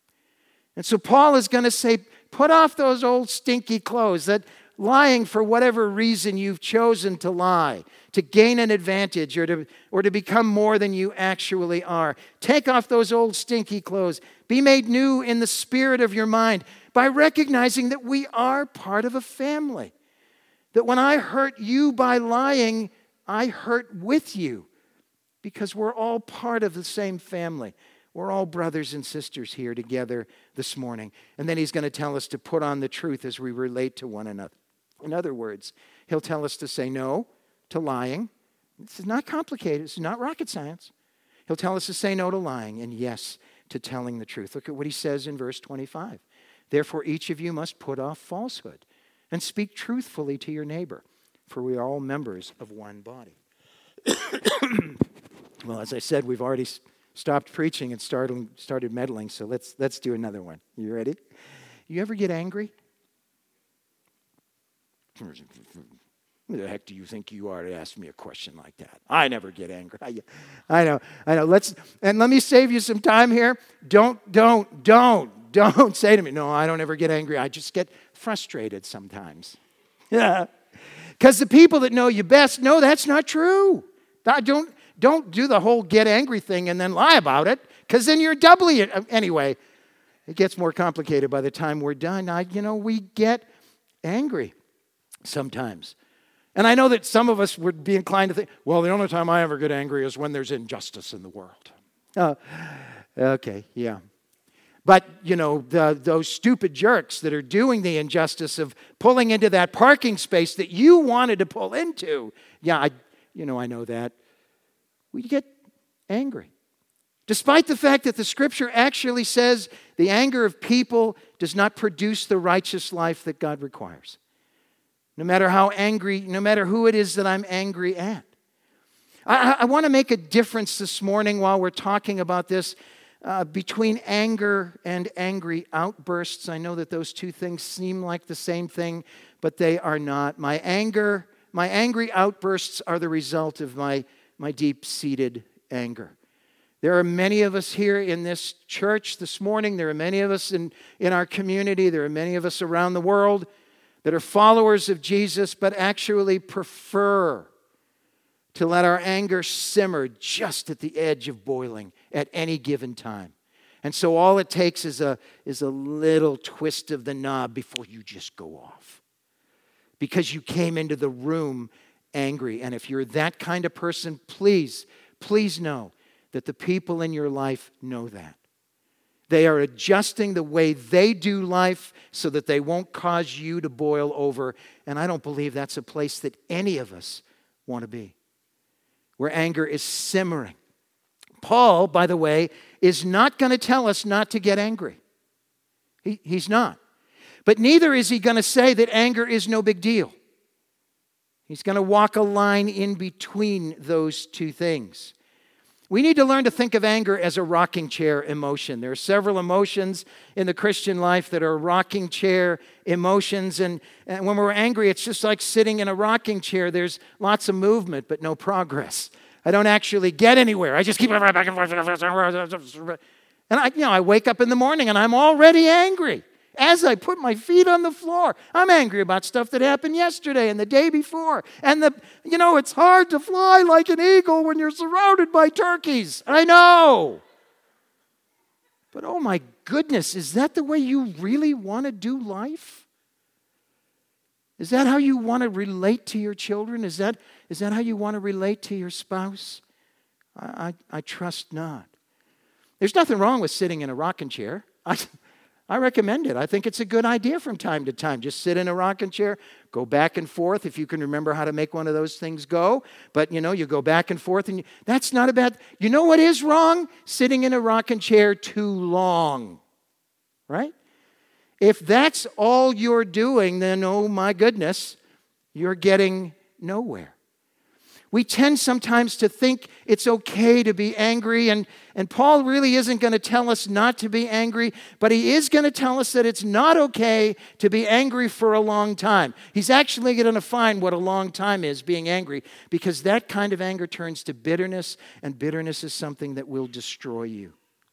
And so Paul is going to say, put off those old stinky clothes, that lying for whatever reason you've chosen to lie, to gain an advantage or to, or to become more than you actually are. Take off those old stinky clothes. Be made new in the spirit of your mind by recognizing that we are part of a family. That when I hurt you by lying, I hurt with you because we're all part of the same family. We're all brothers and sisters here together this morning. And then he's going to tell us to put on the truth as we relate to one another. In other words, he'll tell us to say no to lying. This is not complicated. It's not rocket science. He'll tell us to say no to lying and yes to telling the truth. Look at what he says in verse twenty-five. Therefore, each of you must put off falsehood and speak truthfully to your neighbor, for we are all members of one body. Well, as I said, we've already stopped preaching and started, started meddling, so let's, let's do another one. You ready? You ever get angry? Who the heck do you think you are to ask me a question like that? I never get angry. I, I know, I know. Let's, and let me save you some time here. Don't, don't, don't, don't say to me, no, I don't ever get angry. I just get frustrated sometimes. Yeah. Because the people that know you best know that's not true. Don't, don't do the whole get angry thing and then lie about it, because then you're doubly it. Anyway, it gets more complicated by the time we're done. I, you know, we get angry sometimes. And I know that some of us would be inclined to think, well, the only time I ever get angry is when there's injustice in the world. Uh, okay, yeah. But, you know, the, those stupid jerks that are doing the injustice of pulling into that parking space that you wanted to pull into, yeah, I, you know, I know that. We get angry. Despite the fact that the Scripture actually says the anger of people does not produce the righteous life that God requires. No matter how angry, no matter who it is that I'm angry at. I, I want to make a difference this morning while we're talking about this uh, between anger and angry outbursts. I know that those two things seem like the same thing, but they are not. My anger, my angry outbursts are the result of my, my deep-seated anger. There are many of us here in this church this morning. There are many of us in, in our community. There are many of us around the world that are followers of Jesus, but actually prefer to let our anger simmer just at the edge of boiling at any given time. And so all it takes is a, is a little twist of the knob before you just go off. Because you came into the room angry. And if you're that kind of person, please, please know that the people in your life know that. They are adjusting the way they do life so that they won't cause you to boil over. And I don't believe that's a place that any of us want to be, where anger is simmering. Paul, by the way, is not going to tell us not to get angry. He, he's not. But neither is he going to say that anger is no big deal. He's going to walk a line in between those two things. We need to learn to think of anger as a rocking chair emotion. There are several emotions in the Christian life that are rocking chair emotions. And, and when we're angry, it's just like sitting in a rocking chair. There's lots of movement, but no progress. I don't actually get anywhere. I just keep going back and forth. And I, you know, I wake up in the morning and I'm already angry. As I put my feet on the floor, I'm angry about stuff that happened yesterday and the day before. And, the, you know, it's hard to fly like an eagle when you're surrounded by turkeys. I know. But oh my goodness, is that the way you really want to do life? Is that how you want to relate to your children? Is that, is that how you want to relate to your spouse? I, I, I trust not. There's nothing wrong with sitting in a rocking chair. I I recommend it. I think it's a good idea from time to time. Just sit in a rocking chair, go back and forth if you can remember how to make one of those things go. But, you know, you go back and forth, and you, that's not a bad... You know what is wrong? Sitting in a rocking chair too long, right? If that's all you're doing, then, oh my goodness, you're getting nowhere. We tend sometimes to think it's okay to be angry, and, and Paul really isn't going to tell us not to be angry, but he is going to tell us that it's not okay to be angry for a long time. He's actually going to define what a long time is, being angry, because that kind of anger turns to bitterness, and bitterness is something that will destroy you.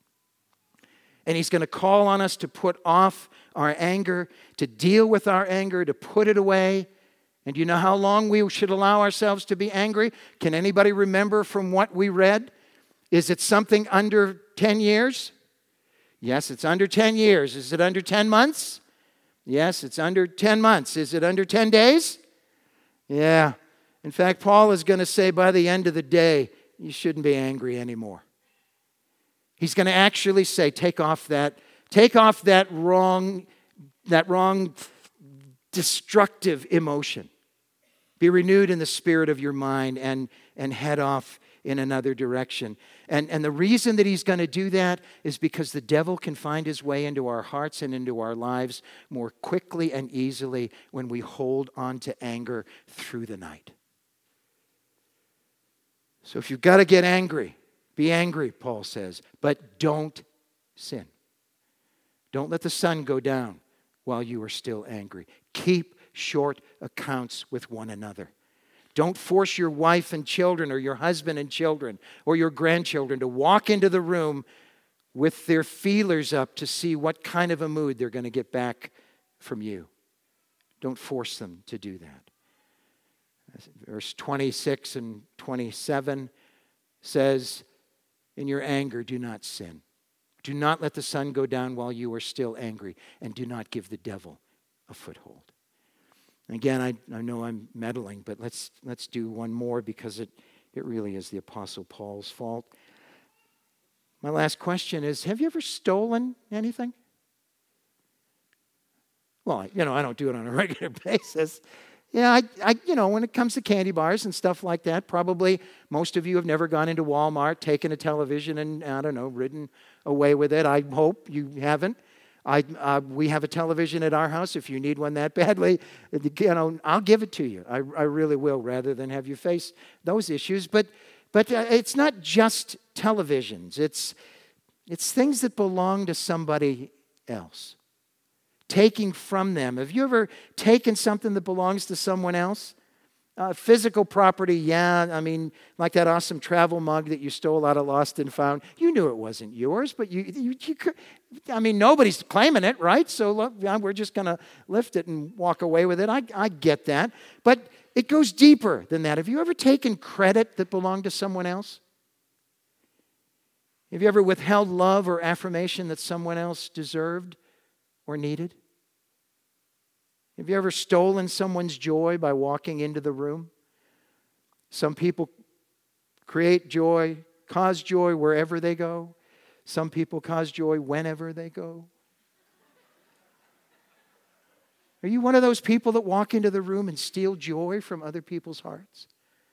And he's going to call on us to put off our anger, to deal with our anger, to put it away. And do you know how long we should allow ourselves to be angry? Can anybody remember from what we read? Is it something under ten years? Yes, it's under ten years. Is it under ten months? Yes, it's under ten months. Is it under ten days? Yeah. In fact, Paul is going to say by the end of the day, you shouldn't be angry anymore. He's going to actually say, take off that, take off that wrong, that wrong, destructive emotion. Be renewed in the spirit of your mind and, and head off in another direction. And, and the reason that he's going to do that is because the devil can find his way into our hearts and into our lives more quickly and easily when we hold on to anger through the night. So if you've got to get angry, Be angry, Paul says, but don't sin. Don't let the sun go down while you are still angry. Keep short accounts with one another. Don't force your wife and children or your husband and children or your grandchildren to walk into the room with their feelers up to see what kind of a mood they're going to get back from you. Don't force them to do that. Verse twenty-six and twenty-seven says, in your anger, do not sin. Do not let the sun go down while you are still angry, and do not give the devil a foothold. Again, I, I know I'm meddling, but let's let's do one more because it, it really is the Apostle Paul's fault. My last question is, have you ever stolen anything? Well, you know, I don't do it on a regular basis. Yeah, I, I, you know, when it comes to candy bars and stuff like that, probably most of you have never gone into Walmart, taken a television and, I don't know, ridden away with it. I hope you haven't. I, uh, we have a television at our house. If you need one that badly, you know, I'll give it to you. I, I really will, rather than have you face those issues. But, but uh, it's not just televisions. It's, it's things that belong to somebody else. Taking from them. Have you ever taken something that belongs to someone else? Uh, physical property, yeah. I mean, like that awesome travel mug that you stole out of Lost and Found. You knew it wasn't yours, but you, you, you could. I mean, nobody's claiming it, right? So look, yeah, we're just going to lift it and walk away with it. I, I get that. But it goes deeper than that. Have you ever taken credit that belonged to someone else? Have you ever withheld love or affirmation that someone else deserved or needed? Have you ever stolen someone's joy by walking into the room? Some people create joy, cause joy wherever they go. Some people cause joy whenever they go. Are you one of those people that walk into the room and steal joy from other people's hearts?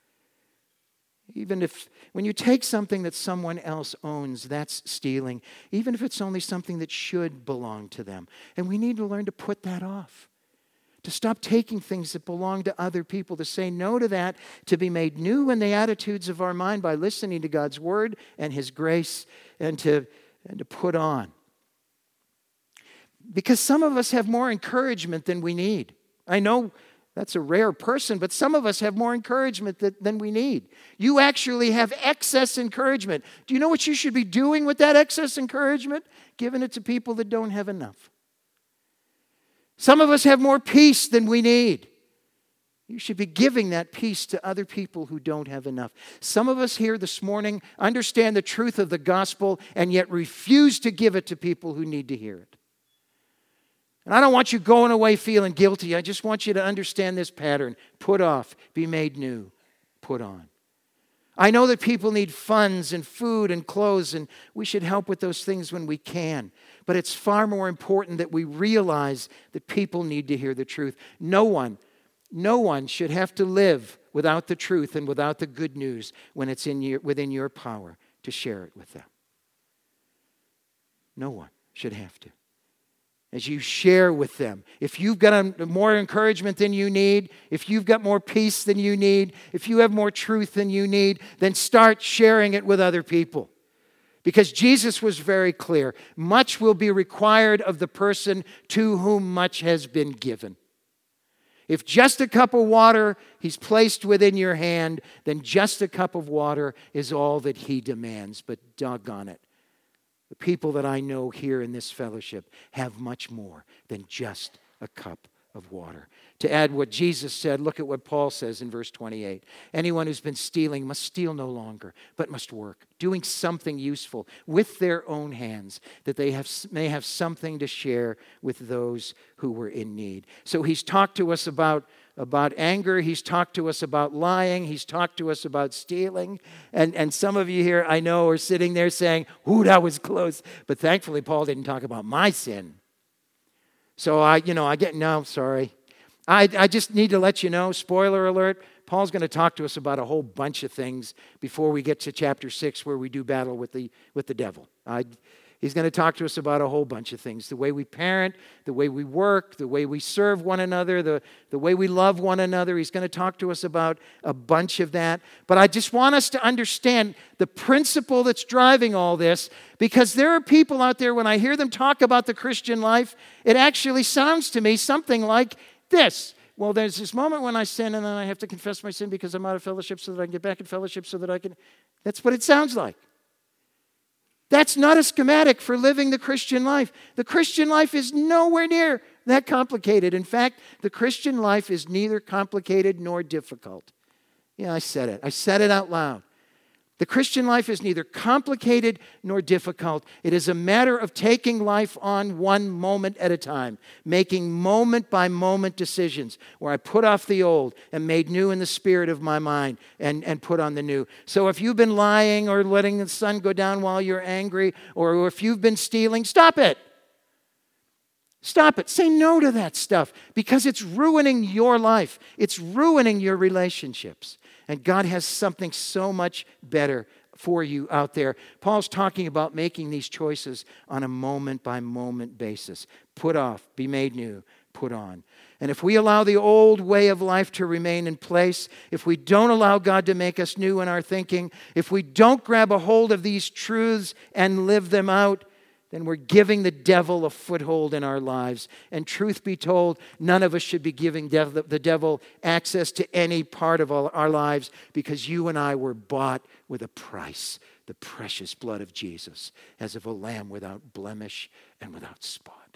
Even if, when you take something that someone else owns, that's stealing. Even if it's only something that should belong to them. And we need to learn to put that off. To stop taking things that belong to other people. To say no to that. To be made new in the attitudes of our mind by listening to God's Word and His grace. And to, and to put on. Because some of us have more encouragement than we need. I know that's a rare person, but some of us have more encouragement that, than we need. You actually have excess encouragement. Do you know what you should be doing with that excess encouragement? Giving it to people that don't have enough. Some of us have more peace than we need. You should be giving that peace to other people who don't have enough. Some of us here this morning understand the truth of the gospel and yet refuse to give it to people who need to hear it. And I don't want you going away feeling guilty. I just want you to understand this pattern. Put off, be made new, put on. I know that people need funds and food and clothes, and we should help with those things when we can. But it's far more important that we realize that people need to hear the truth. No one, no one should have to live without the truth and without the good news when it's in your, within your power to share it with them. No one should have to. As you share with them. If you've got a, more encouragement than you need, if you've got more peace than you need, if you have more truth than you need, then start sharing it with other people. Because Jesus was very clear. Much will be required of the person to whom much has been given. If just a cup of water He's placed within your hand, then just a cup of water is all that He demands. But doggone it. The people that I know here in this fellowship have much more than just a cup of water. To add what Jesus said, look at what Paul says in verse twenty-eight. Anyone who's been stealing must steal no longer, but must work, doing something useful with their own hands, that they have, may have something to share with those who were in need. So he's talked to us about about anger. He's talked to us about lying. He's talked to us about stealing. And, and some of you here, I know, are sitting there saying, ooh, that was close. But thankfully, Paul didn't talk about my sin. So I, you know, I get, no, sorry. I, I just need to let you know, spoiler alert, Paul's going to talk to us about a whole bunch of things before we get to chapter six where we do battle with the, with the devil. I, He's going to talk to us about a whole bunch of things. The way we parent, the way we work, the way we serve one another, the, the way we love one another. He's going to talk to us about a bunch of that. But I just want us to understand the principle that's driving all this, because there are people out there, when I hear them talk about the Christian life, it actually sounds to me something like this. Well, there's this moment when I sin, and then I have to confess my sin because I'm out of fellowship so that I can get back in fellowship so that I can... That's what it sounds like. That's not a schematic for living the Christian life. The Christian life is nowhere near that complicated. In fact, the Christian life is neither complicated nor difficult. Yeah, I said it. I said it out loud. The Christian life is neither complicated nor difficult. It is a matter of taking life on one moment at a time, making moment-by-moment decisions where I put off the old and made new in the spirit of my mind and, and put on the new. So if you've been lying or letting the sun go down while you're angry, or if you've been stealing, stop it. Stop it. Say no to that stuff, because it's ruining your life. It's ruining your relationships. And God has something so much better for you out there. Paul's talking about making these choices on a moment-by-moment basis. Put off, be made new, put on. And if we allow the old way of life to remain in place, if we don't allow God to make us new in our thinking, if we don't grab a hold of these truths and live them out, then we're giving the devil a foothold in our lives. And truth be told, none of us should be giving the devil access to any part of our lives, because you and I were bought with a price, the precious blood of Jesus, as of a lamb without blemish and without spot.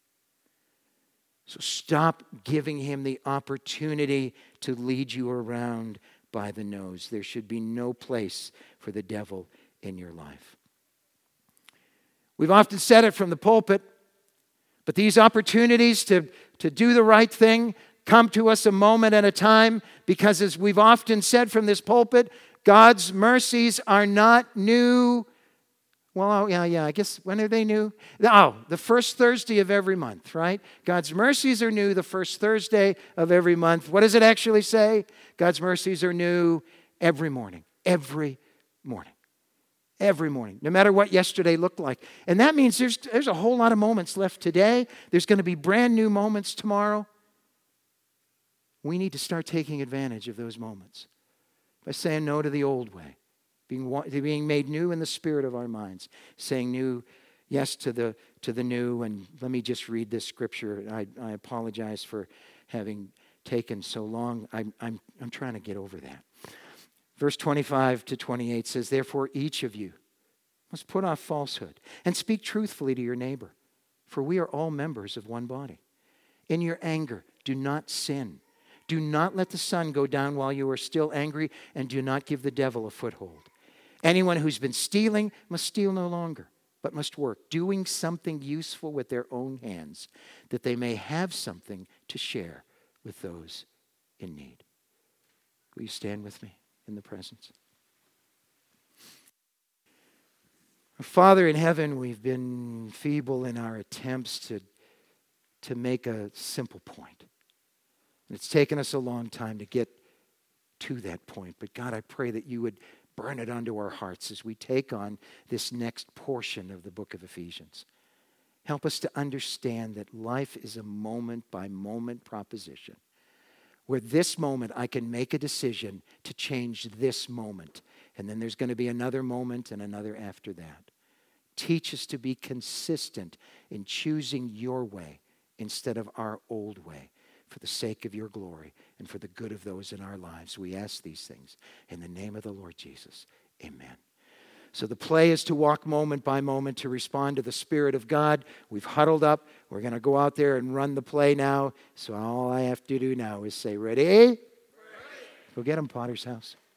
So stop giving him the opportunity to lead you around by the nose. There should be no place for the devil in your life. We've often said it from the pulpit, but these opportunities to, to do the right thing come to us a moment at a time, because as we've often said from this pulpit, God's mercies are not new. Well, yeah, yeah, I guess, when are they new? Oh, the first Thursday of every month, right? God's mercies are new the first Thursday of every month. What does it actually say? God's mercies are new every morning, every morning. Every morning, no matter what yesterday looked like. And that means there's, there's a whole lot of moments left today. There's going to be brand new moments tomorrow. We need to start taking advantage of those moments by saying no to the old way, being, being made new in the spirit of our minds, saying new, yes to the, to the new. And let me just read this scripture. I, I apologize for having taken so long. I'm, I'm, I'm trying to get over that. Verse twenty-five to twenty-eight says, therefore each of you must put off falsehood and speak truthfully to your neighbor, for we are all members of one body. In your anger, do not sin. Do not let the sun go down while you are still angry, and do not give the devil a foothold. Anyone who's been stealing must steal no longer, but must work, doing something useful with their own hands, that they may have something to share with those in need. Will you stand with me in the presence? Father in heaven, we've been feeble in our attempts to, to make a simple point. And it's taken us a long time to get to that point. But God, I pray that you would burn it onto our hearts as we take on this next portion of the book of Ephesians. Help us to understand that life is a moment-by-moment proposition, where this moment I can make a decision to change this moment. And then there's going to be another moment and another after that. Teach us to be consistent in choosing your way instead of our old way, for the sake of your glory and for the good of those in our lives. We ask these things in the name of the Lord Jesus. Amen. So the play is to walk moment by moment to respond to the Spirit of God. We've huddled up. We're going to go out there and run the play now. So all I have to do now is say, ready? Ready. Go get them, Potter's House.